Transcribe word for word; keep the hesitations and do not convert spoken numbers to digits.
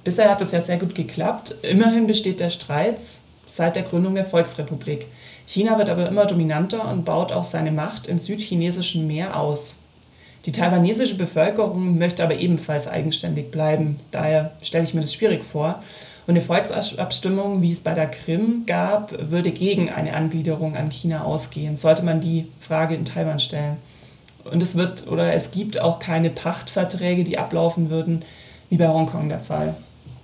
Bisher hat es ja sehr gut geklappt. Immerhin besteht der Streit seit der Gründung der Volksrepublik. China wird aber immer dominanter und baut auch seine Macht im südchinesischen Meer aus. Die taiwanesische Bevölkerung möchte aber ebenfalls eigenständig bleiben. Daher stelle ich mir das schwierig vor. Und eine Volksabstimmung, wie es bei der Krim gab, würde gegen eine Angliederung an China ausgehen, sollte man die Frage in Taiwan stellen. Und es wird oder es gibt auch keine Pachtverträge, die ablaufen würden, wie bei Hongkong der Fall.